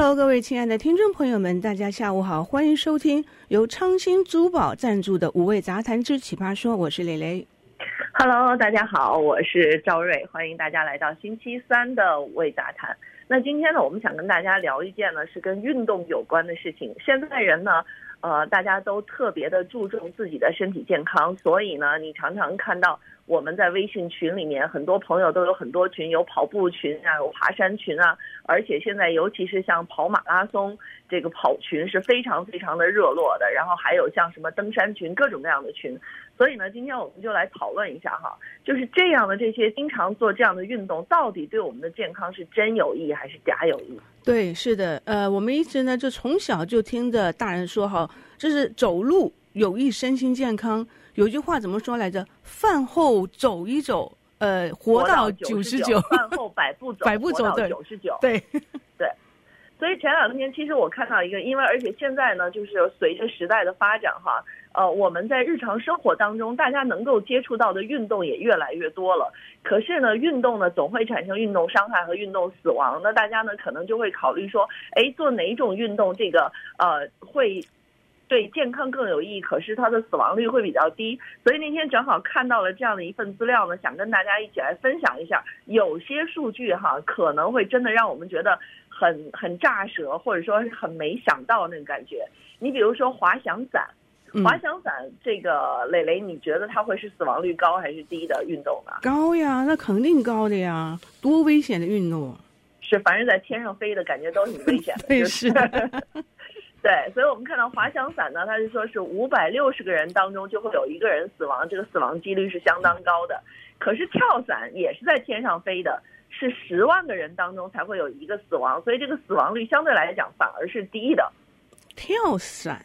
Hello， 各位亲爱的听众朋友们，大家下午好，欢迎收听由昌兴珠宝赞助的五味杂谈之奇葩说，我是蕾蕾。 Hello， 大家好，我是赵瑞，欢迎大家来到星期三的五味杂谈。那今天呢，我们想跟大家聊一件呢是跟运动有关的事情。现在人呢，大家都特别的注重自己的身体健康，所以呢，你常常看到我们在微信群里面，很多朋友都有很多群，有跑步群啊，有爬山群啊，而且现在尤其是像跑马拉松这个跑群是非常非常的热络的，然后还有像什么登山群，各种各样的群。所以呢，今天我们就来讨论一下哈，就是这样的这些经常做这样的运动，到底对我们的健康是真有益还是假有益？ 对，是的，我们一直呢就从小就听着大人说哈，这是走路有益身心健康。有句话怎么说来着？饭后走一走，活到99。 饭后百步走， 百步走， 活到99。 对对。所以前两天其实我看到一个，因为而且现在呢，就是随着时代的发展哈，我们在日常生活当中，大家能够接触到的运动也越来越多了。可是呢，运动呢总会产生运动伤害和运动死亡。那大家呢可能就会考虑说，做哪种运动这个会对健康更有益，可是它的死亡率会比较低。所以那天正好看到了这样的一份资料呢，想跟大家一起来分享一下。有些数据哈，可能会真的让我们觉得很炸舌，或者说很没想到那个感觉。你比如说滑翔伞，滑翔伞这个蕾蕾，你觉得它会是死亡率高还是低的运动呢？ 高呀，那肯定高的呀，多危险的运动！ 是，凡是在天上飞的感觉都挺危险的。 对，是的。 对，所以我们看到滑翔伞呢，它是说是560个人当中就会有1个人死亡，这个死亡几率是相当高的。可是跳伞也是在天上飞的，是10万个人当中才会有1个死亡，所以这个死亡率相对来讲反而是低的。 跳伞，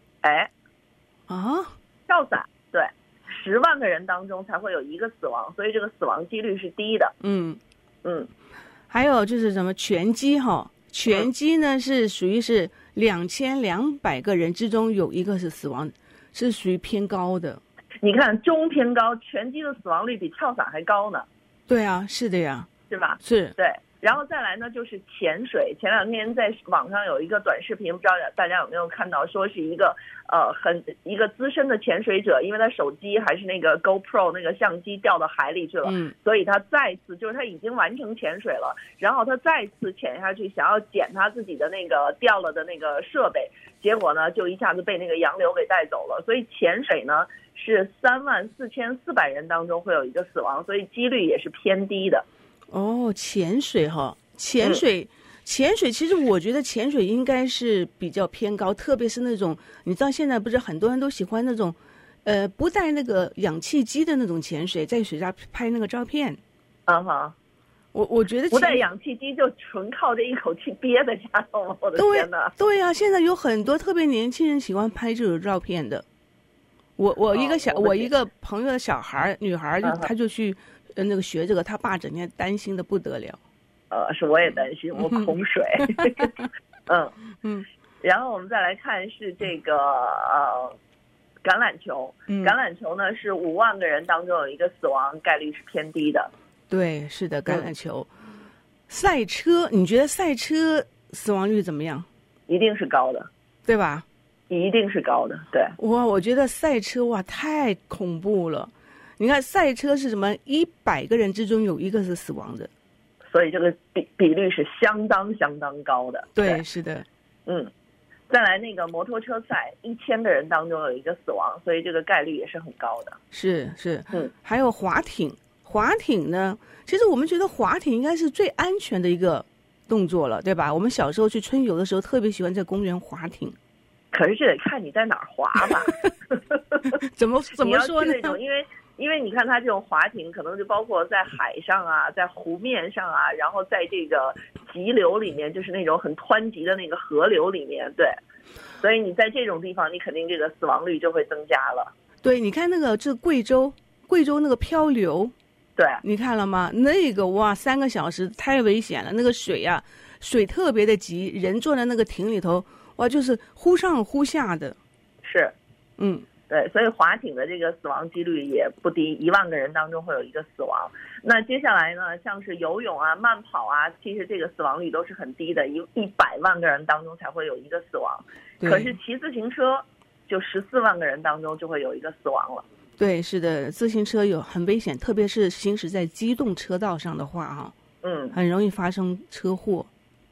跳伞，对，10万个人当中才会有1个死亡，所以这个死亡几率是低的。 还有就是什么拳击哈，拳击呢是属于是2200个人之中有1个是死亡，是属于偏高的。 你看中偏高，拳击的死亡率比跳伞还高呢。 对啊，是的呀， 是吧？ 是。 对，然后再来呢就是潜水。前两天在网上有一个短视频，不知道大家有没有看到，说是一个一个资深的潜水者，因为他手机还是那个 GoPro 那个相机掉到海里去了，所以他再次就是他已经完成潜水了，然后他再次潜下去想要捡他自己的那个掉了的那个设备，结果呢就一下子被那个洋流给带走了。所以潜水呢是34400人当中会有1个死亡，所以几率也是偏低的。 潜水哈，潜水其实我觉得潜水应该是比较偏高，特别是那种你知道现在不是很多人都喜欢那种不带那个氧气机的那种潜水，在水下拍那个照片。我觉得不带氧气机就纯靠这一口气憋在家头了，我的天哪！ 对啊，现在有很多特别年轻人喜欢拍这种照片的。我一个朋友的小孩女孩他就去那个学这个，他爸整天担心的不得了。 是我也担心，我恐水。然后我们再来看是这个橄榄球。橄榄球呢是5万个人当中有1个死亡，概率是偏低的。对，是的，橄榄球。赛车，你觉得赛车死亡率怎么样？一定是高的，对吧？一定是高的，对。我觉得赛车太恐怖了。你看赛车是什么？100个人之中有1个是死亡的，所以这个比率是相当高的。对，是的。再来那个摩托车赛，1000个人当中有1个死亡，所以这个概率也是很高的。是。还有划艇。划艇呢，其实我们觉得划艇应该是最安全的一个动作了，对吧？我们小时候去春游的时候特别喜欢在公园划艇。可是这得看你在哪儿划吧。怎么说呢？你要去那种，因为你看它这种划艇可能就包括在海上啊，在湖面上啊，然后在这个急流里面，就是那种很湍急的那个河流里面，对。所以你在这种地方，你肯定这个死亡率就会增加了。对，你看那个这贵州那个漂流。对，你看了吗？那个3个小时太危险了，那个水特别的急，人坐在那个艇里头，就是忽上忽下的。是， 对，所以划艇的这个死亡几率也不低，10000个人当中会有一个死亡。那接下来呢，像是游泳啊、慢跑啊，其实这个死亡率都是很低的，100万个人当中才会有一个死亡。可是骑自行车就14万个人当中就会有一个死亡了。 对，是的，自行车有很危险，特别是行驶在机动车道上的话很容易发生车祸。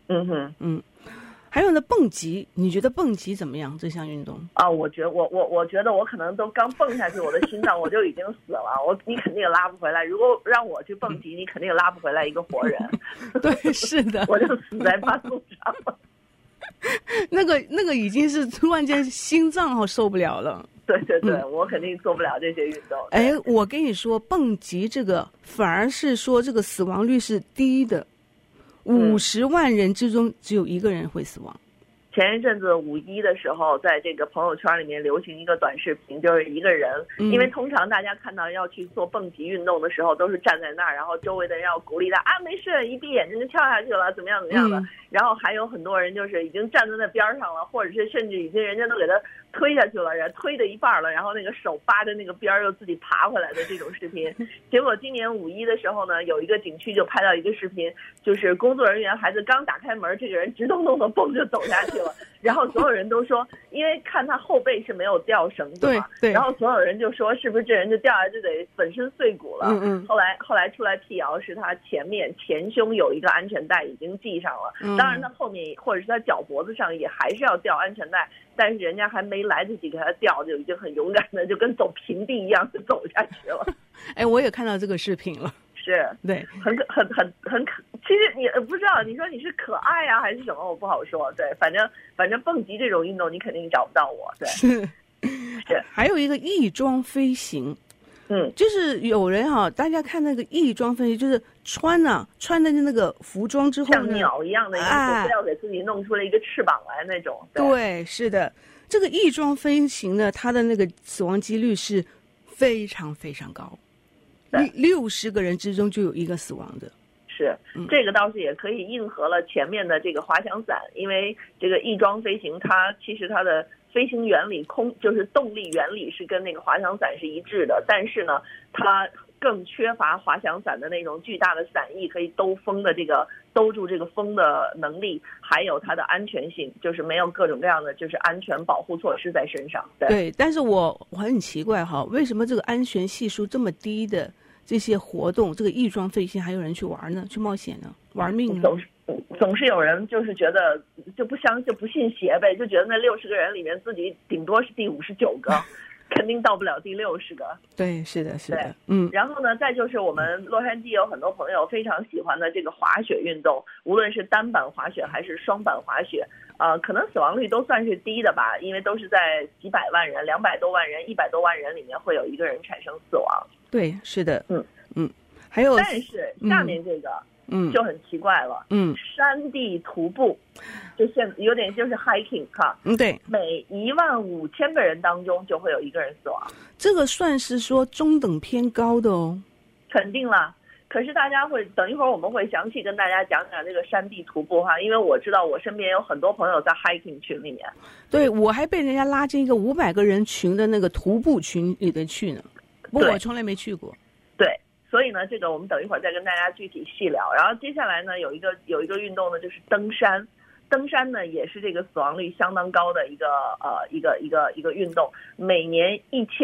还有呢，蹦极，你觉得蹦极怎么样？这项运动啊，我觉得我可能都刚蹦下去，我的心脏我就已经死了，你肯定也拉不回来。如果让我去蹦极，你肯定也拉不回来一个活人。 对，是的， 我就死在半路上了。 那个已经是突然间心脏受不了了。 对对对，我肯定做不了这些运动。 哎，我跟你说，蹦极这个反而是说这个死亡率是低的。50万人之中只有1个人会死亡。 前一阵子5·1的时候，在这个朋友圈里面流行一个短视频，就是一个人，因为通常大家看到要去做蹦极运动的时候，都是站在那儿，然后周围的人要鼓励他啊，没事，一闭眼睛就跳下去了，怎么样怎么样的。然后还有很多人就是已经站在那边上了，或者是甚至已经人家都给他推下去了，人推的一半了，然后那个手扒着那个边又自己爬回来的这种视频。结果今年5·1的时候呢，有一个景区就拍到一个视频，就是工作人员孩子刚打开门，这个人直咚咚的蹦就走下去了。然后所有人都说，因为看他后背是没有吊绳子嘛， 对， 然后所有人就说是不是这人就掉下来就得粉身碎骨了。后来出来辟谣是他前胸有一个安全带已经系上了，当然他后面或者是他脚脖子上也还是要吊安全带，但是人家还没来得及给他吊，就已经很勇敢的就跟走平地一样就走下去了。 哎，我也看到这个视频了。 是，对，很可。其实你不知道，你说你是可爱啊还是什么，我不好说。对，反正蹦极这种运动，你肯定找不到我。对，是。 还有一个翼装飞行，就是有人大家看那个翼装飞行，就是穿的那个服装之后像鸟一样的衣服，要给自己弄出了一个翅膀来那种。 对，是的，这个翼装飞行呢，它的那个死亡几率是非常非常高。60个人之中就有1个死亡的。 是，这个倒是也可以应和了前面的这个滑翔伞，因为这个翼装飞行它其实它的飞行原理就是动力原理是跟那个滑翔伞是一致的，但是呢它更缺乏滑翔伞的那种巨大的伞翼可以兜住这个风的能力，还有它的安全性，就是没有各种各样的就是安全保护措施在身上。 对，但是我很奇怪为什么这个安全系数这么低的这些活动，这个翼装飞行还有人去玩呢，去冒险呢，玩命呢？ 总是有人就是觉得就不信邪呗，就觉得那60个人里面自己顶多是第59个。肯定到不了第60个。 对，是的，是的， 然后呢，再就是我们洛杉矶有很多朋友非常喜欢的这个滑雪运动，无论是单板滑雪还是双板滑雪，可能死亡率都算是低的吧，因为都是在几百万人、200多万人、100多万人里面会有1个人产生死亡。 对，是的，还有， 但是下面这个。就很奇怪了。山地徒步，就有点就是 hiking 哈。 对， 每15000个人当中就会有1个人死亡。 这个算是说中等偏高的哦。 肯定了。可是大家会等一会儿我们会详细跟大家讲讲这个山地徒步哈，因为我知道我身边有很多朋友在 hiking 群里面。 对，我还被人家拉进一个500个人群的那个徒步群里面去呢，不过我从来没去过。 对。所以呢，这个我们等一会儿再跟大家具体细聊。然后接下来呢，有一个运动呢，就是登山。登山呢，也是这个死亡率相当高的一个运动。每年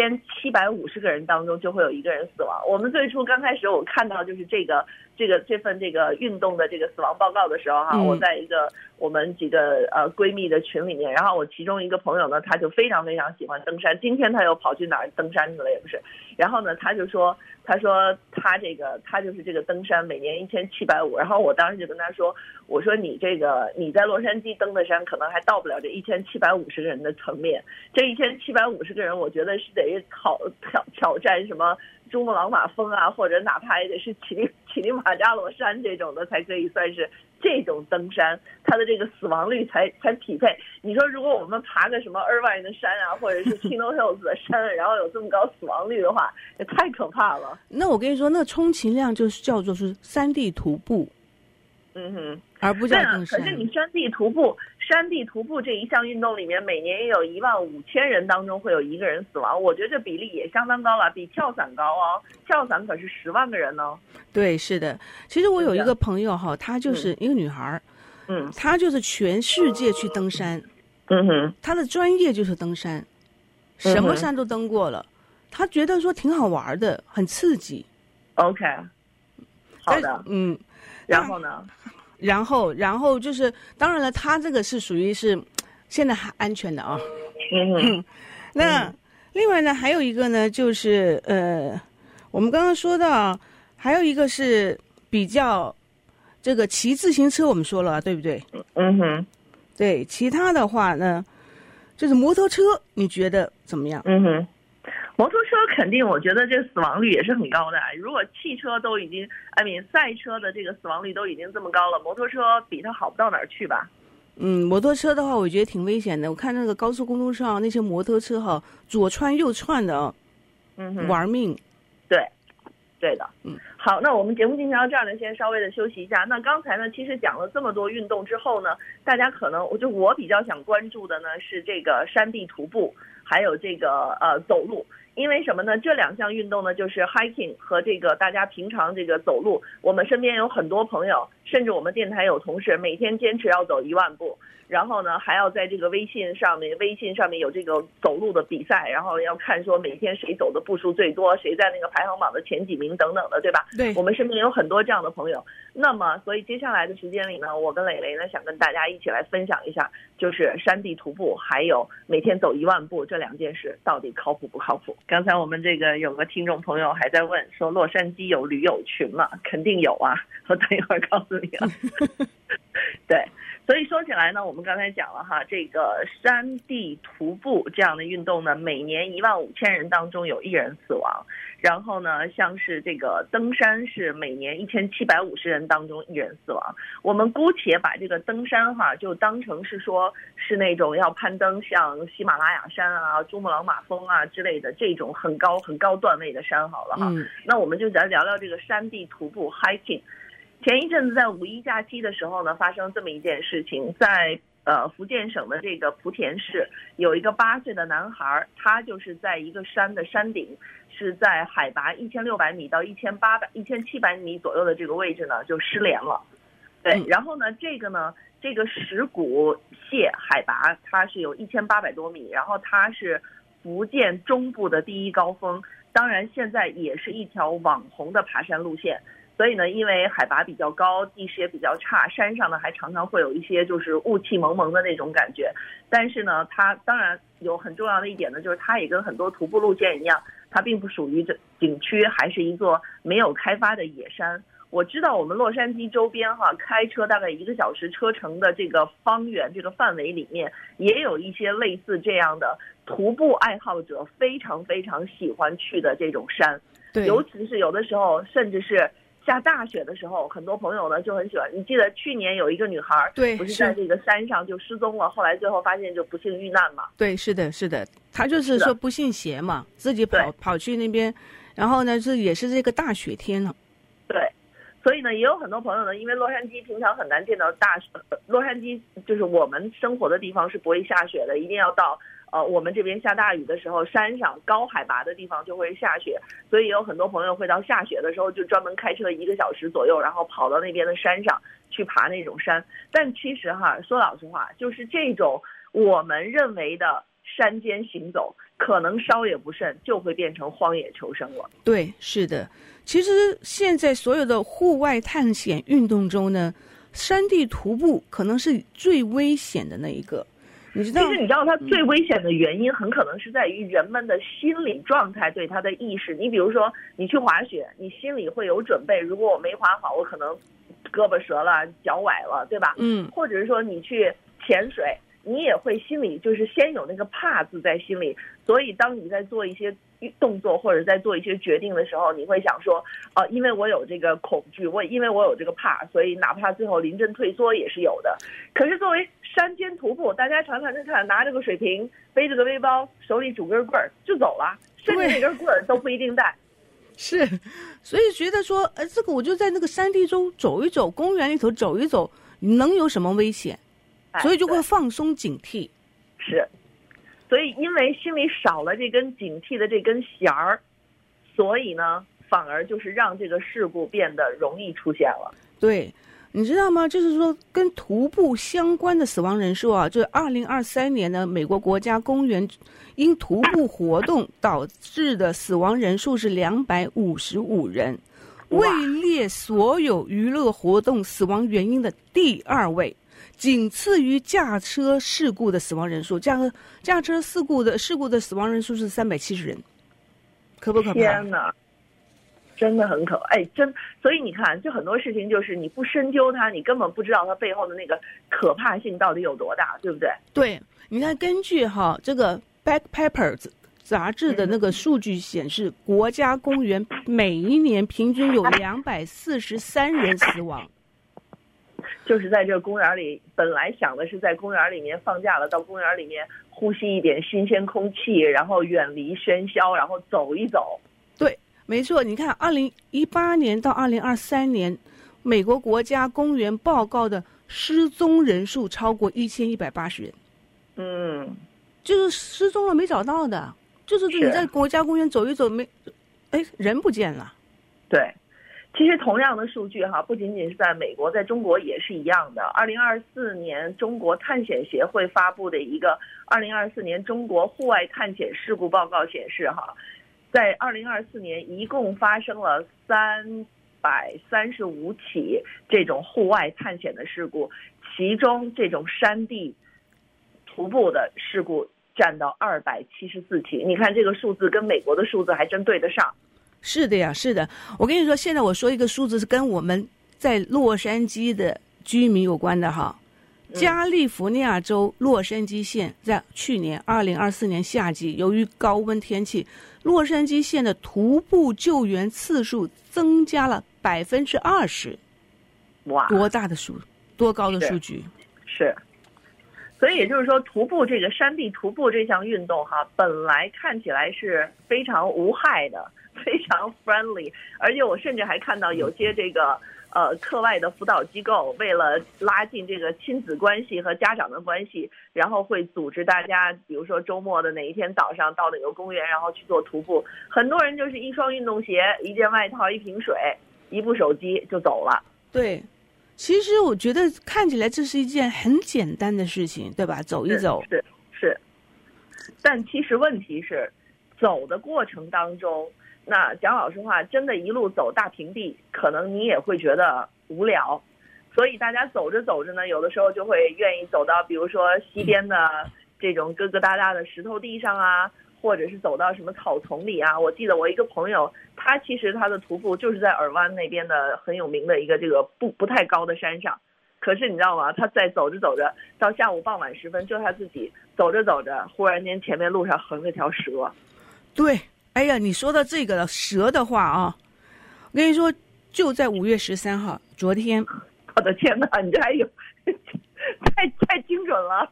1750个人当中就会有1个人死亡。我们最初刚开始我看到就是这份运动的这个死亡报告的时候哈，我在一个我们几个闺蜜的群里面，然后我其中一个朋友呢，他就非常非常喜欢登山，今天他又跑去哪儿登山去了也不是。然后呢，他说他就是这个登山每年1750，然后我当时就跟他说，我说你在洛杉矶登的山可能还到不了这1750个人的层面，这1750个人我觉得是得挑战什么珠穆朗玛峰啊，或者哪怕也得是乞力马扎罗山这种的才可以算是这种登山，它的这个死亡率才匹配。你说如果我们爬个什么Irvine的山啊，或者是 Chino Hills 的山，然后有这么高死亡率的话，也太可怕了。 那我跟你说，那充其量就是叫做是山地徒步。 而不叫登山。 可是你山地徒步这一项运动里面，每年也有15000人当中会有1个人死亡，我觉得这比例也相当高了，比跳伞高哦。跳伞可是10万个人呢。 对，是的。其实我有一个朋友哈，她就是一个女孩，她就是全世界去登山，她的专业就是登山，什么山都登过了，她觉得说挺好玩的，很刺激。 OK， 好的，然后呢？ 然后就是，当然了，他这个是属于是现在还安全的啊。那另外呢，还有一个呢，就是我们刚刚说到，还有一个是比较这个骑自行车，我们说了，对不对？对，其他的话呢，就是摩托车，你觉得怎么样？ 摩托车肯定，我觉得这个死亡率也是很高的。如果汽车都已经赛车的这个死亡率都已经这么高了，摩托车比它好不到哪儿去吧？ 摩托车的话，我觉得挺危险的。我看那个高速公路上那些摩托车哈，左窜右窜的啊，玩命。对的。好，那我们节目进行到这儿呢，先稍微的休息一下。那刚才呢，其实讲了这么多运动之后呢，大家可能我比较想关注的呢是这个山地徒步，还有这个走路。因为什么呢？这2项运动呢，就是 hiking 和这个大家平常这个走路。我们身边有很多朋友，甚至我们电台有同事，每天坚持要走1万步，然后呢，还要在这个微信上面有这个走路的比赛，然后要看说每天谁走的步数最多，谁在那个排行榜的前几名等等的，对吧？对， 我们身边有很多这样的朋友。那么，所以接下来的时间里呢，我跟蕾蕾呢想跟大家一起来分享一下，就是山地徒步还有每天走1万步这2件事到底靠谱不靠谱？刚才我们这个有个听众朋友还在问说，洛杉矶有驴友群吗？肯定有啊，我等一会儿告诉你了。对，所以说起来呢，我们刚才讲了哈，这个山地徒步这样的运动呢，每年15000人当中有1人死亡。然后呢，像是这个登山是每年1750人当中1人死亡。我们姑且把这个登山哈，就当成是说是那种要攀登像喜马拉雅山啊、珠穆朗玛峰啊之类的这种很高段位的山好了哈。那我们就来聊聊这个山地徒步 hiking。前一阵子在5一假期的时候呢，发生这么一件事情，在福建省的这个莆田市，有一个8岁的男孩，他就是在一个山的山顶，是在海拔1600米到1700米左右的这个位置呢，就失联了。对，然后呢，这个石鼓蟹海拔它是有1800多米，然后它是福建中部的第一高峰，当然现在也是一条网红的爬山路线。所以呢，因为海拔比较高，地势也比较差，山上呢还常常会有一些就是雾气蒙蒙的那种感觉。但是呢，它当然有很重要的一点呢，就是它也跟很多徒步路线一样，它并不属于这景区，还是一座没有开发的野山。我知道我们洛杉矶周边哈，开车大概1个小时车程的这个方圆这个范围里面，也有一些类似这样的徒步爱好者非常非常喜欢去的这种山。对，尤其是有的时候甚至是下大雪的时候，很多朋友呢就很喜欢。你记得去年有一个女孩，对，不是在这个山上就失踪了，后来最后发现就不幸遇难嘛。对，是的，她就是说不信邪嘛，自己跑去那边，然后呢也是这个大雪天了。对，所以呢也有很多朋友呢，因为洛杉矶平常很难见到洛杉矶就是我们生活的地方是不会下雪的，一定要到我们这边下大雨的时候，山上高海拔的地方就会下雪，所以有很多朋友会到下雪的时候就专门开车1个小时左右，然后跑到那边的山上去爬那种山。但其实哈，说老实话，就是这种我们认为的山间行走，可能稍也不慎就会变成荒野求生了。对，是的。其实现在所有的户外探险运动中呢，山地徒步可能是最危险的那一个。其实你知道它最危险的原因很可能是在于人们的心理状态对它的意识。你比如说你去滑雪，你心里会有准备，如果我没滑好，我可能胳膊折了，脚崴了，对吧？或者是说你去潜水，你也会心里就是先有那个怕字在心里，所以当你在做一些动作或者在做一些决定的时候，你会想说因为我有这个恐惧，因为我有这个怕，所以哪怕最后临阵退缩也是有的。可是作为山间徒步，大家常常就看拿着个水瓶，背着个背包，手里拄根棍儿就走了，甚至那根棍儿都不一定带。是，所以觉得说这个我就在那个山地中走一走，公园里头走一走， 能有什么危险？所以就会放松警惕。 是，所以因为心里少了这根警惕的这根弦儿，所以呢，反而就是让这个事故变得容易出现了。 对。你知道吗？就是说，跟徒步相关的死亡人数啊，就是2023年呢，美国国家公园因徒步活动导致的死亡人数是255人，位列所有娱乐活动死亡原因的第2位，仅次于驾车事故的死亡人数。驾车事故的死亡人数是370人，可不可怕？ 天哪！真的很所以你看，就很多事情就是你不深究它，你根本不知道它背后的那个可怕性到底有多大，对不对？ 对，你看，根据这个 Backpackers 杂志的那个数据显示，国家公园每一年平均有243人死亡。 就是在这个公园里，本来想的是在公园里面放假了，到公园里面呼吸一点新鲜空气，然后远离喧嚣，然后走一走。 对。没错，你看，2018年到2023年，美国国家公园报告的失踪人数超过1180人。就是失踪了没找到的，就是你在国家公园走一走人不见了。 对，其实同样的数据不仅仅是在美国，在中国也是一样的。2024年中国探险协会发布的一个2024年中国户外探险事故报告显示在2024年一共发生了335起这种户外探险的事故，其中这种山地徒步的事故占到274起。你看这个数字跟美国的数字还真对得上。 是的呀，是的。我跟你说，现在我说一个数字是跟我们在洛杉矶的居民有关的加利福尼亚州洛杉矶县在去年2024年夏季，由于高温天气，洛杉矶县的徒步救援次数增加了20%。哇，多高的数据！ 是。所以也就是说，徒步这个山地徒步这项运动本来看起来是非常无害的，非常 friendly， 而且我甚至还看到有些这个课外的辅导机构为了拉近这个亲子关系和家长的关系，然后会组织大家，比如说周末的哪一天早上到哪个公园，然后去做徒步。很多人就是一双运动鞋、一件外套、一瓶水、一部手机就走了。 对，其实我觉得看起来这是一件很简单的事情，对吧？走一走。 是。但其实问题是，走的过程当中，那讲老实话，真的一路走大平地，可能你也会觉得无聊，所以大家走着走着呢，有的时候就会愿意走到比如说西边的这种疙疙瘩瘩的石头地上或者是走到什么草丛里我记得我一个朋友，他其实他的徒步就是在尔湾那边的很有名的一个这个不太高的山上，可是你知道吗？他在走着走着，到下午傍晚时分，就他自己走着走着，忽然间前面路上横了条蛇。 对。哎呀，你说到这个蛇的话我跟你说，就在5月13号，昨天。 我的天哪，你这还有太精准了。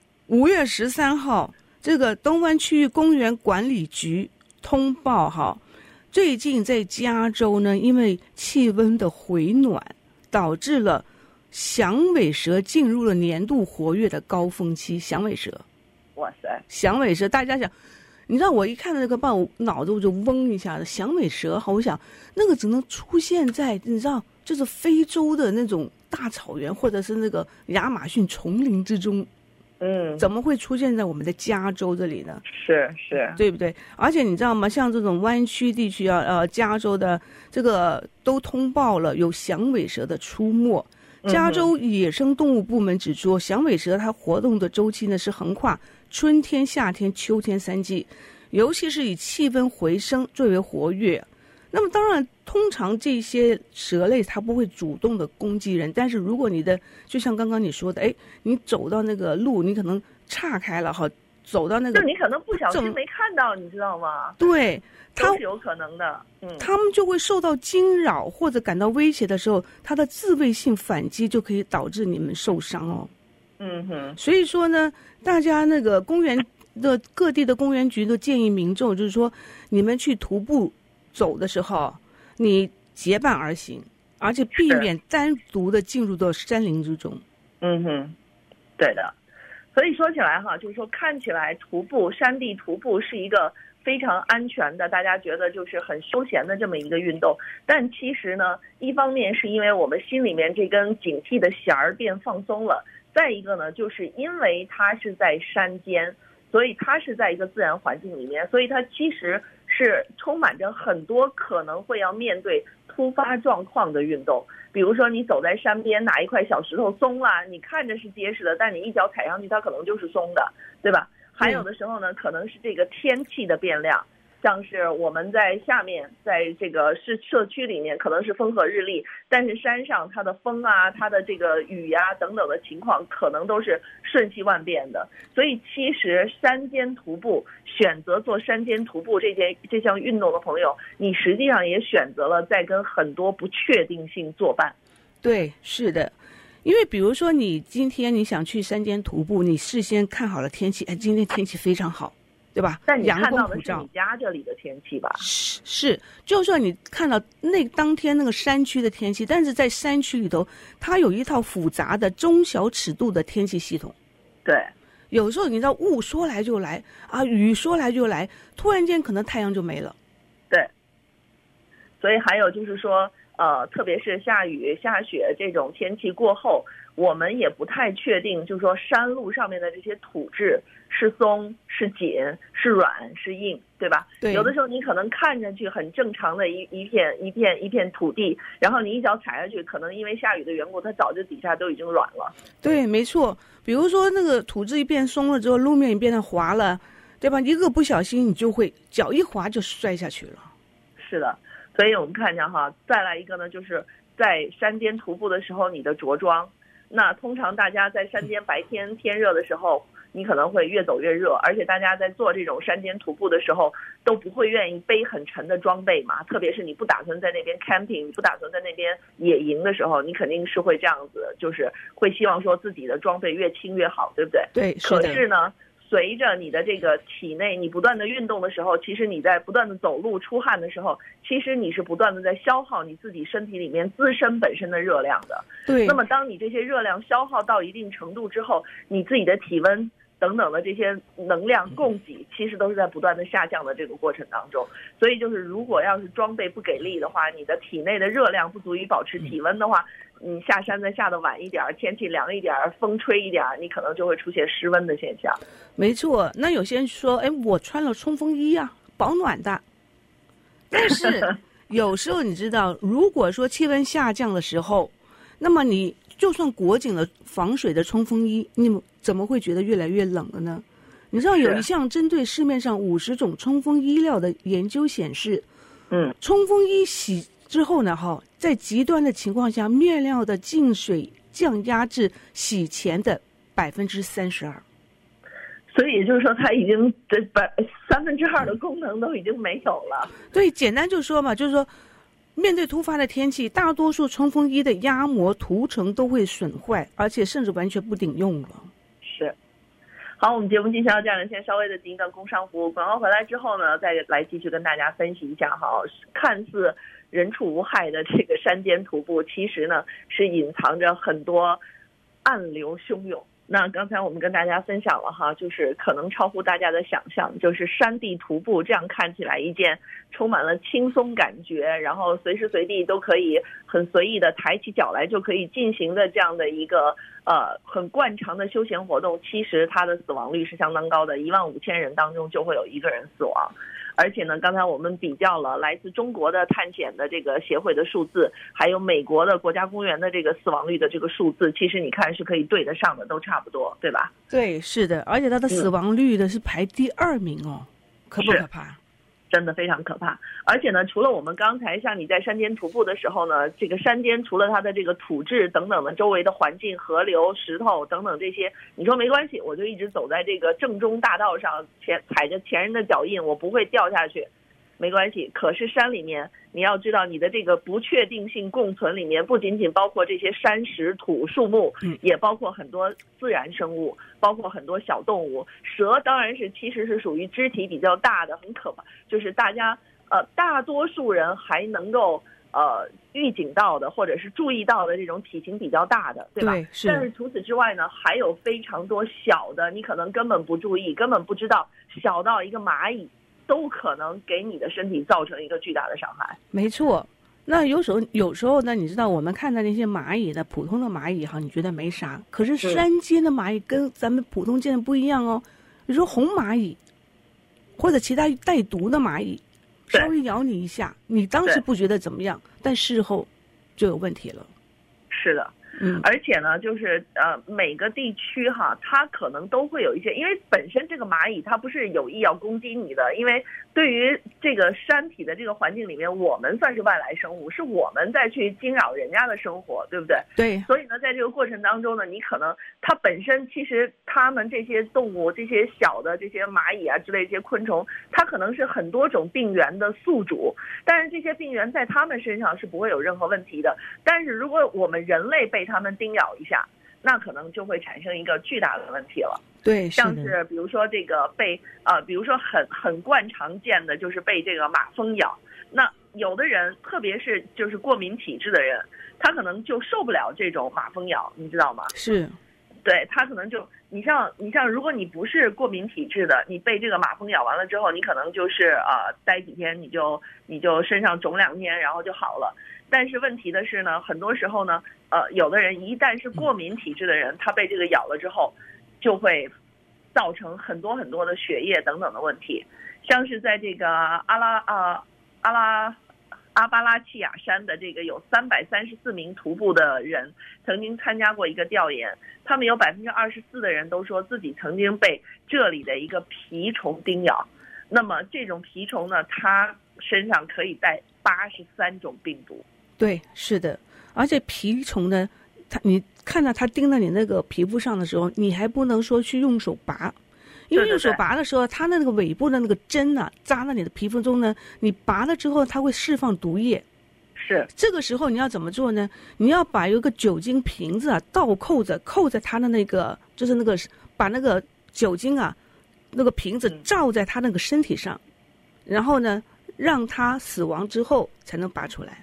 5月13号，这个东湾区域公园管理局通报最近在加州呢，因为气温的回暖，导致了响尾蛇进入了年度活跃的高峰期。响尾蛇， 哇塞， 响尾蛇，大家想。你知道我一看到这个报，我脑子我就嗡一下的。响尾蛇，我想那个只能出现在你知道，就是非洲的那种大草原，或者是那个亚马逊丛林之中。怎么会出现在我们的加州这里呢？ 是， 对不对？而且你知道吗？像这种湾区地区加州的这个都通报了有响尾蛇的出没。加州野生动物部门指出，响尾蛇它活动的周期呢是横跨春天、夏天、秋天3季，尤其是以气温回升最为活跃。那么当然，通常这些蛇类它不会主动的攻击人，但是如果你的就像刚刚你说的，你走到那个路，你可能岔开了走到那个， 就你可能不小心没看到，你知道吗？ 对， 都是有可能的。 他们就会受到惊扰或者感到威胁的时候，它的自卫性反击就可以导致你们受伤所以说呢，大家那个公园的各地的公园局都建议民众，就是说你们去徒步走的时候，你结伴而行， 而且避免单独的进入到山林之中。 嗯哼，对的。所以说起来哈，就是说看起来山地徒步是一个非常安全的，大家觉得就是很休闲的这么一个运动，但其实呢，一方面是因为我们心里面这根警惕的弦儿变放松了，再一个呢，就是因为它是在山间，所以它是在一个自然环境里面，所以它其实是充满着很多可能会要面对突发状况的运动。比如说你走在山边，哪一块小石头松了，你看着是结实的，但你一脚踩上去它可能就是松的，对吧？还有的时候呢，可能是这个天气的变量，像是我们在下面，在这个社区里面可能是风和日丽，但是山上它的风啊，它的这个雨啊等等的情况可能都是瞬息万变的。所以其实山间徒步，选择做山间徒步这项运动的朋友，你实际上也选择了在跟很多不确定性作伴。 对，是的。因为比如说你今天你想去山间徒步，你事先看好了天气，哎，今天天气非常好，对吧？ 但你看到的是你家这里的天气吧？ 是，就算你看到当天那个山区的天气，但是在山区里头，它有一套复杂的中小尺度的天气系统。 对， 有时候你知道雾说来就来啊，雨说来就来，突然间可能太阳就没了。 对，所以还有就是说。特别是下雨下雪这种天气过后，我们也不太确定，就是说山路上面的这些土质是松是紧是软是硬，对吧？ 对。 有的时候你可能看上去很正常的一片土地，然后你一脚踩下去，可能因为下雨的缘故，它早就底下都已经软了。 对，没错。比如说那个土质一变松了之后，路面也变得滑了，对吧？一个不小心你就会脚一滑就摔下去了。 是的。所以我们看见哈，再来一个呢，就是在山间徒步的时候，你的着装。那通常大家在山间白天天热的时候，你可能会越走越热，而且大家在做这种山间徒步的时候，都不会愿意背很沉的装备嘛。特别是你不打算在那边 camping， 你不打算在那边野营的时候，你肯定是会这样子，就是会希望说自己的装备越轻越好，对不对？ 对， 可是呢，随着你的这个体内你不断的运动的时候，其实你在不断的走路出汗的时候，其实你是不断的在消耗你自己身体里面自身本身的热量的。 对。 那么当你这些热量消耗到一定程度之后，你自己的体温等等的这些能量供给，其实都是在不断的下降的这个过程当中。所以就是如果要是装备不给力的话，你的体内的热量不足以保持体温的话，你下山再下的晚一点，天气凉一点，风吹一点，你可能就会出现失温的现象。 没错。那有些人说，哎，我穿了冲锋衣啊，保暖的。但是有时候你知道，如果说气温下降的时候，那么你就算裹紧了防水的冲锋衣，你怎么会觉得越来越冷了呢？你知道有一项针对市面上50种冲锋衣料的研究显示，冲锋衣洗之后呢，在极端的情况下，面料的进水降压至洗前的32%。 所以也就是说，它已经这2/3的功能都已经没有了。 对，简单就说嘛，就是说，面对突发的天气，大多数冲锋衣的压膜涂层都会损坏，而且甚至完全不顶用了。 是。好，我们节目进行到这样，先稍微的进一段工商服务，广告回来之后呢，再来继续跟大家分析一下哈，看似人畜无害的这个山间徒步，其实呢是隐藏着很多暗流汹涌。那刚才我们跟大家分享了哈，就是可能超乎大家的想象，就是山地徒步这样看起来一件充满了轻松感觉，然后随时随地都可以很随意的抬起脚来就可以进行的这样的一个很惯常的休闲活动，其实它的死亡率是相当高的，15000人当中就会有1个人死亡。而且呢，刚才我们比较了来自中国的探险的这个协会的数字，还有美国的国家公园的这个死亡率的这个数字，其实你看是可以对得上的，都差不多，对吧？ 对，是的，而且它的死亡率的是排第2名哦，可不可怕？ 真的非常可怕。而且呢，除了我们刚才像你在山间徒步的时候呢，这个山间除了它的这个土质等等的周围的环境、河流、石头等等这些，你说没关系，我就一直走在这个正中大道上，踩着前人的脚印，我不会掉下去，没关系。可是山里面，你要知道你的这个不确定性共存里面，不仅仅包括这些山石、土、树木，也包括很多自然生物，包括很多小动物。蛇当然是其实是属于肢体比较大的，很可怕，就是大家大多数人还能够预警到的或者是注意到的这种体型比较大的，对吧？ 对，是。 但是除此之外呢，还有非常多小的，你可能根本不注意，根本不知道，小到一个蚂蚁都可能给你的身体造成一个巨大的伤害。没错。 那有时候呢，你知道我们看到那些蚂蚁的普通的蚂蚁哈，你觉得没啥，可是山间的蚂蚁跟咱们普通见的不一样哦。比如说红蚂蚁，或者其他带毒的蚂蚁，稍微咬你一下，你当时不觉得怎么样，但事后就有问题了。 是的。而且呢，就是每个地区哈，它可能都会有一些，因为本身这个蚂蚁它不是有意要攻击你的，因为对于这个山体的这个环境里面，我们算是外来生物，是我们再去惊扰人家的生活，对不对？ 对。 所以呢，在这个过程当中呢，你可能它本身其实它们这些动物，这些小的这些蚂蚁啊之类这些昆虫，它可能是很多种病原的宿主，但是这些病原在它们身上是不会有任何问题的。但是如果我们人类被它们叮咬一下，那可能就会产生一个巨大的问题了。 对， 像是比如说这个被比如说很惯常见的就是被这个马蜂咬。那有的人，特别是就是过敏体质的人，他可能就受不了这种马蜂咬，你知道吗？ 是。 对，他可能就你像如果你不是过敏体质的，你被这个马蜂咬完了之后，你可能就是待几天你就身上肿2天，然后就好了。但是问题的是呢，很多时候呢，有的人一旦是过敏体质的人，他被这个咬了之后，就会造成很多很多的血液等等的问题。像是在这个阿巴拉契亚山的这个有334名徒步的人曾经参加过一个调研，他们有24%的人都说自己曾经被这里的一个蜱虫叮咬。那么这种蜱虫呢，它身上可以带83种病毒。 对，是的。而且蜱虫呢，你看到它叮到你那个皮肤上的时候，你还不能说去用手拔。因为用手拔的时候，它的那个尾部的那个针呢，扎到你的皮肤中呢，你拔了之后，它会释放毒液。 是。 这个时候你要怎么做呢？你要把有一个酒精瓶子倒扣在它的那个，就是那个把那个酒精那个瓶子罩在它那个身体上，然后呢，让它死亡之后才能拔出来。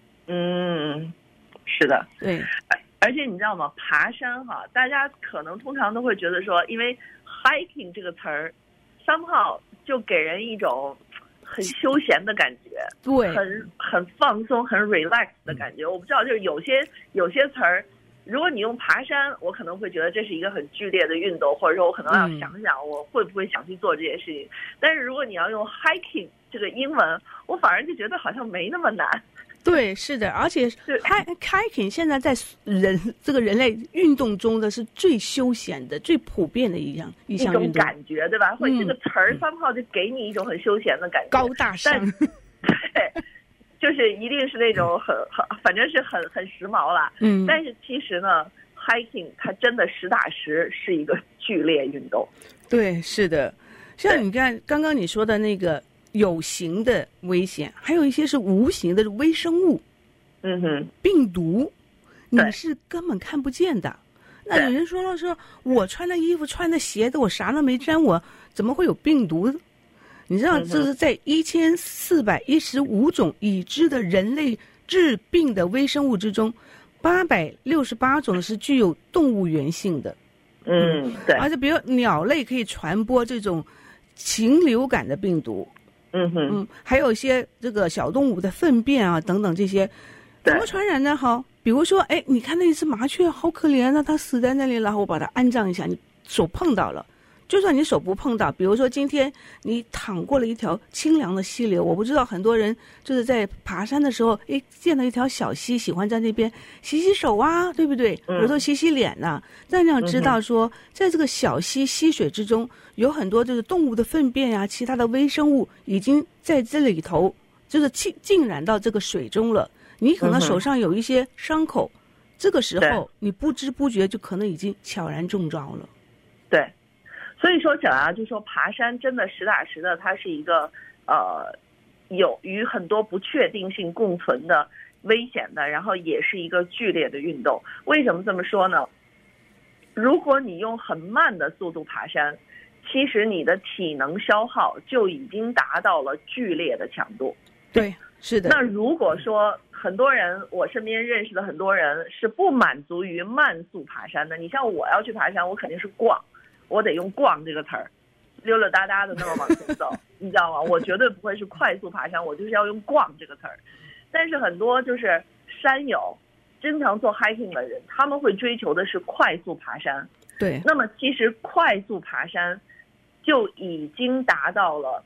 是的。 对。 而且你知道吗？爬山哈，大家可能通常都会觉得说，因为 hiking 这个词儿 somehow 就给人一种很休闲的感觉， 对， 很放松、很 relax 的感觉。我不知道，就是有些词儿，如果你用爬山，我可能会觉得这是一个很剧烈的运动，或者说我可能要想想我会不会想去做这件事情。但是如果你要用 hiking 这个英文，我反而就觉得好像没那么难。 对，是的，而且 hiking 现在在这个人类运动中的是最休闲的、最普遍的一项运动， 感觉对吧？会这个词儿somehow就给你一种很休闲的感觉， 高大上。 对，就是一定是那种反正是很时髦啦。但是其实呢 ，hiking 它真的实打实是一个剧烈运动。 对，是的，像你看刚刚你说的那个。有形的危险，还有一些是无形的微生物，病毒，你是根本看不见的。那有人说我穿的衣服、穿的鞋子，我啥都没沾，我怎么会有病毒？你知道，这是在1415种已知的人类致病的微生物之中，868种是具有动物源性的。 对。 而且，比如鸟类可以传播这种禽流感的病毒。还有一些这个小动物的粪便等等这些，怎么传染呢？好，比如说，你看那只麻雀好可怜啊，它死在那里，然后我把它安葬一下，你手碰到了，就算你手不碰到，比如说今天你淌过了一条清凉的溪流，我不知道很多人就是在爬山的时候，见到一条小溪，喜欢在那边洗洗手啊，对不对？有时候洗洗脸呐。但你要知道说，在这个小溪溪水之中，有很多就是动物的粪便呀，其他的微生物已经在这里头就是浸染到这个水中了。你可能手上有一些伤口，这个时候你不知不觉就可能已经悄然中招了。 对。所以说就说爬山真的实打实的，它是一个有与很多不确定性共存的危险的，然后也是一个剧烈的运动。为什么这么说呢？如果你用很慢的速度爬山，其实你的体能消耗就已经达到了剧烈的强度。 对，是的。 那如果说很多人，我身边认识的很多人是不满足于慢速爬山的。你像我要去爬山，我肯定是逛，我得用逛这个词儿，溜溜达达的那么往前走，你知道吗？我绝对不会是快速爬山，我就是要用逛这个词儿。但是很多就是山友，经常做 hiking 的人，他们会追求的是快速爬山。 对， 那么其实快速爬山就已经达到了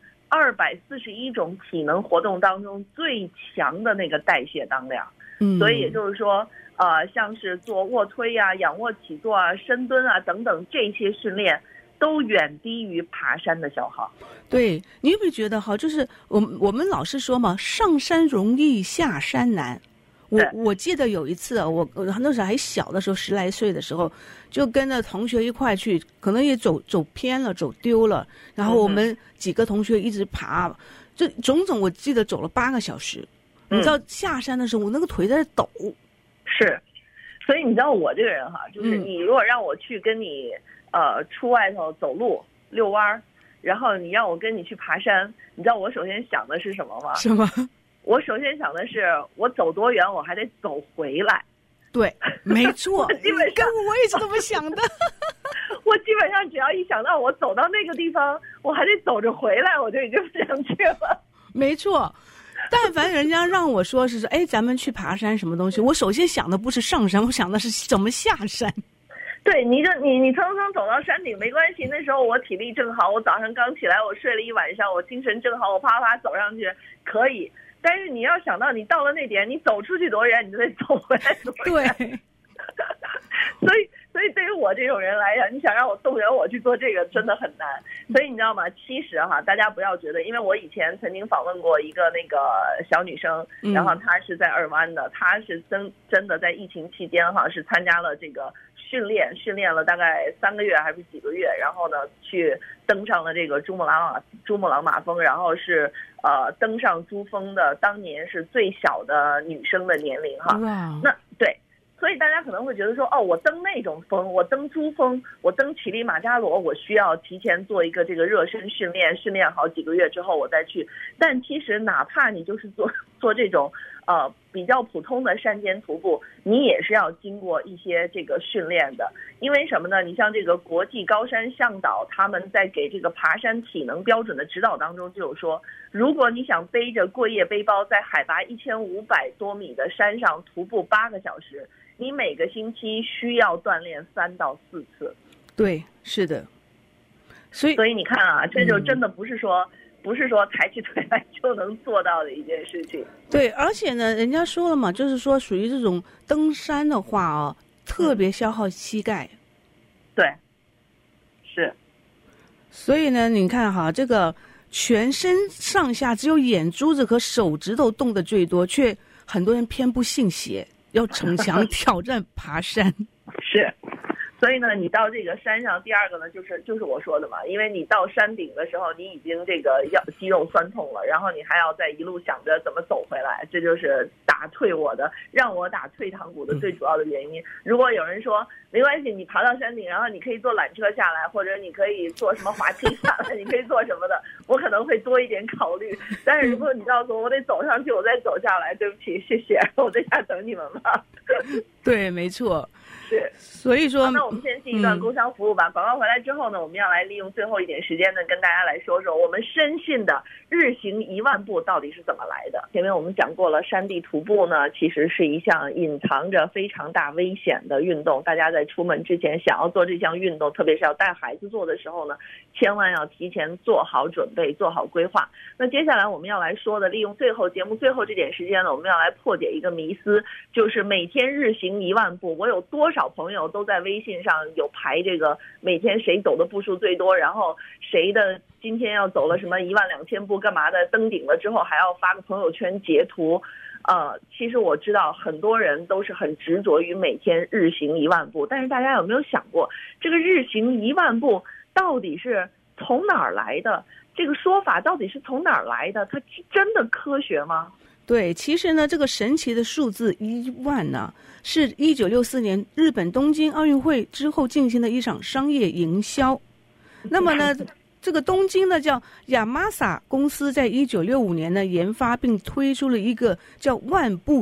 241种体能活动当中最强的那个代谢当量。所以也就是说，像是做卧推啊、仰卧起坐啊、深蹲啊等等这些训练，都远低于爬山的消耗。 对，你有没有觉得哈？就是我们老是说嘛，上山容易下山难。我记得有一次啊，我那时候还小的时候，10来岁的时候，就跟着同学一块去，可能也走偏了，走丢了。然后我们几个同学一直爬，这种我记得走了8个小时。你知道下山的时候，我那个腿在抖。 是，所以你知道我这个人哈，就是你如果让我去跟你出外头走路遛弯，然后你让我跟你去爬山，你知道我首先想的是什么吗？ 什么？ 我首先想的是，我走多远，我还得走回来。 对，没错， 基本上我也是这么想的。 我基本上只要一想到我走到那个地方，我还得走着回来，我就已经不想去了。 没错，但凡人家让我说是哎，咱们去爬山什么东西，我首先想的不是上山，我想的是怎么下山。 对，你蹭蹭走到山顶没关系，那时候我体力正好，我早上刚起来，我睡了一晚上，我精神正好，我啪啪走上去可以。但是你要想到你到了那点，你走出去多远，你就得走回来多远。 对， 所以对于我这种人来讲，你想让我动员我去做这个真的很难。所以你知道吗？其实哈，大家不要觉得，因为我以前曾经访问过一个那个小女生，然后她是在二湾的，她是真的在疫情期间哈是参加了这个训练了大概3个月还是几个月，然后呢去登上了这个珠穆朗玛峰，然后是登上珠峰的当年是最小的女生的年龄哈。那对。所以大家可能会觉得说，我登那种峰，我登珠峰，我登乞力马扎罗，我需要提前做一个这个热身训练好几个月之后我再去。但其实哪怕你就是做这种比较普通的山间徒步，你也是要经过一些这个训练的。因为什么呢？你像这个国际高山向导，他们在给这个爬山体能标准的指导当中就有说，如果你想背着过夜背包在海拔1500多米的山上徒步8个小时，你每个星期需要锻炼3到4次。 对，是的。所以你看啊，这就真的不是说抬起腿来就能做到的一件事情。 对，而且呢，人家说了嘛，就是说属于这种登山的话特别消耗膝盖。 对，是。 所以呢，你看哈，这个全身上下只有眼珠子和手指头动得最多，却很多人偏不信邪，要逞强挑战爬山。 是。所以呢，你到这个山上，第二个呢，就是我说的嘛，因为你到山顶的时候，你已经这个肌肉酸痛了，然后你还要再一路想着怎么走回来，这就是让我打退堂鼓的最主要的原因。如果有人说没关系，你爬到山顶，然后你可以坐缆车下来，或者你可以坐什么滑梯下来，你可以做什么的，我可能会多一点考虑。但是如果你告诉我得走上去，我再走下来，对不起，谢谢，我在家等你们吧。 对，没错。 是， 所以说， 那我们先进一段工商服务吧。广告回来之后呢，我们要来利用最后一点时间呢，跟大家来说说我们深信的日行1万步到底是怎么来的。前面我们讲过了，山地徒步呢，其实是一项隐藏着非常大危险的运动。大家在出门之前想要做这项运动，特别是要带孩子做的时候呢，千万要提前做好准备，做好规划。那接下来我们要来说的，利用节目最后这点时间呢，我们要来破解一个迷思，就是每天日行1万步，我有多少朋友都在微信上有排这个每天谁走的步数最多，然后谁的今天要走了什么12000步干嘛的，登顶了之后还要发个朋友圈截图。其实我知道很多人都是很执着于每天日行1万步，但是大家有没有想过，这个日行1万步到底是从哪儿来的？这个说法到底是从哪儿来的？它真的科学吗？ 对，其实呢，这个神奇的数字1万呢，是1964年日本东京奥运会之后进行的一场商业营销。那么呢，这个东京呢叫亚麻萨公司在1965年呢研发并推出了一个叫万步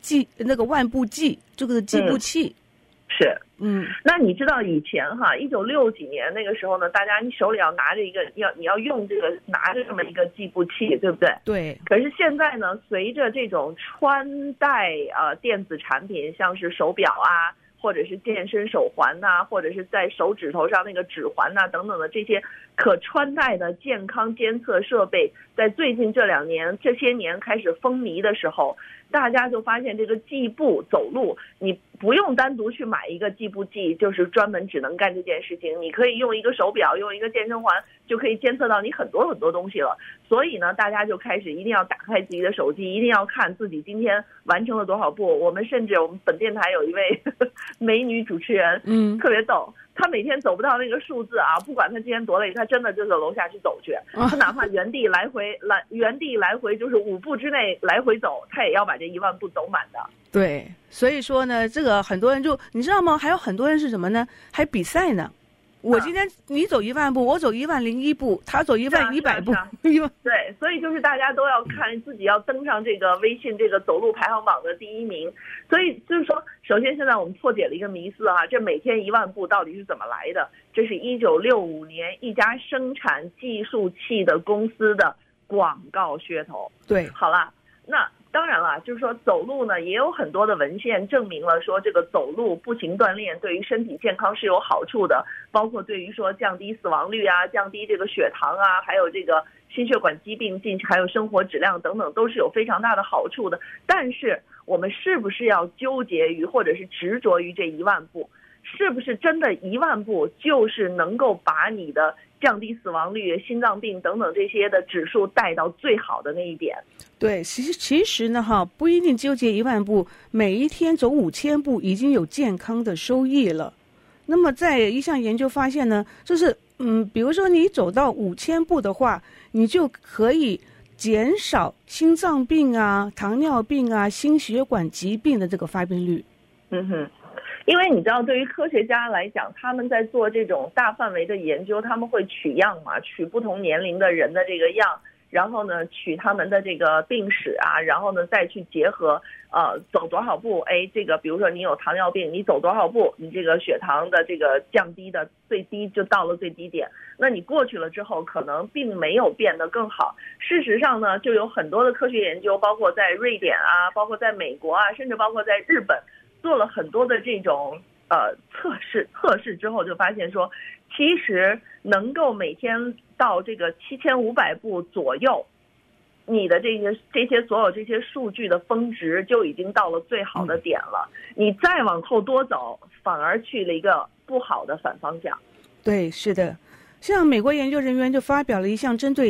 万步计，这个计步器。 是，那你知道以前1960几年那个时候呢，大家你手里要拿着一个你要用这个拿着这么一个计步器，对不对？ 对。 可是现在呢，随着这种穿戴电子产品，像是手表啊，或者是健身手环呐，或者是在手指头上那个指环呐等等的这些可穿戴的健康监测设备，在最近这些年开始风靡的时候，大家就发现这个计步走路，你不用单独去买一个计步计，就是专门只能干这件事情，你可以用一个手表，用一个健身环，就可以监测到你很多很多东西了。所以呢，大家就开始一定要打开自己的手机，一定要看自己今天完成了多少步。我们本电台有一位美女主持人，特别逗，她每天走不到那个数字啊，不管她今天多累，她真的就走楼下去走去，她哪怕原地来回就是5步之内来回走，她也要把这1万步走满的。 对，所以说呢，这个很多人你知道吗？还有很多人是什么呢？还比赛呢。我今天你走1万步，我走10001步，他走100步。 对，所以就是大家都要看自己要登上这个微信这个走路排行榜的第1名。所以就是说，首先现在我们破解了一个迷思这每天1万步到底是怎么来的？这是1965年一家生产计数器的公司的广告噱头。 对， 好了，那当然了，就是说走路呢，也有很多的文献证明了说这个走路步行锻炼对于身体健康是有好处的，包括对于说降低死亡率啊，降低这个血糖啊，还有这个心血管疾病还有生活质量等等，都是有非常大的好处的。但是我们是不是要纠结于或者是执着于这1万步？是不是真的1万步就是能够把你的降低死亡率、心脏病等等这些的指数带到最好的那一点？ 对，其实呢不一定纠结1万步，每一天走5000步已经有健康的收益了。那么在一项研究发现呢，就是比如说你走到5000步的话，你就可以减少心脏病啊、糖尿病啊、心血管疾病的这个发病率。 因为你知道，对于科学家来讲，他们在做这种大范围的研究，他们会取样嘛，取不同年龄的人的这个样，然后呢，取他们的这个病史啊，然后呢，再去结合走多少步，这个比如说你有糖尿病，你走多少步，你这个血糖的这个降低的最低就到了最低点，那你过去了之后，可能并没有变得更好。事实上呢，就有很多的科学研究，包括在瑞典啊，包括在美国啊，甚至包括在日本，做了很多的这种测试之后，就发现说，其实能够每天到这个7500步左右，你的这些所有这些数据的峰值就已经到了最好的点了。你再往后多走，反而去了一个不好的反方向。 对，是的。像美国研究人员就发表了一项针对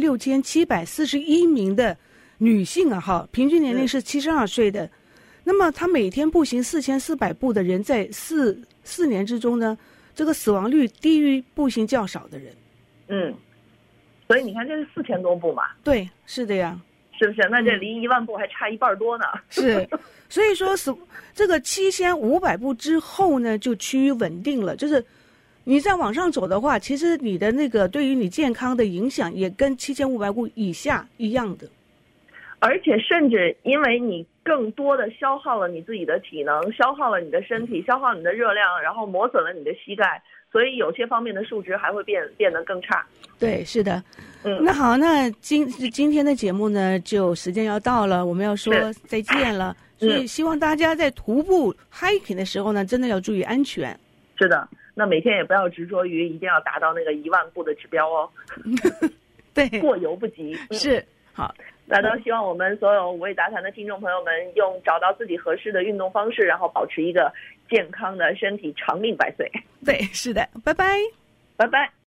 16741名的女性平均年龄是72岁的。那么他每天步行4400步的人，在4年之中呢，这个死亡率低于步行较少的人。 所以你看，这是4000多步嘛？ 对，是的呀， 是不是？那这离1万步还差1半多呢。 是，所以说这个7500步之后呢，就趋于稳定了。就是你再往上走的话，其实你的那个对于你健康的影响也跟7500步以下一样的。 而且甚至因为你更多的消耗了你自己的体能，消耗了你的身体，消耗你的热量，然后磨损了你的膝盖，所以有些方面的数值还会变得更差。 对，是的。那好，那今天的节目呢，就时间要到了，我们要说再见了。所以希望大家在徒步 hiking 的时候呢，真的要注意安全。 是的，那每天也不要执着于一定要达到那个1万步的指标哦。 对， 过犹不及。 是，好。 那都希望我们所有五味杂谈的听众朋友们找到自己合适的运动方式，然后保持一个健康的身体，长命百岁。 对，是的，拜拜， 拜拜。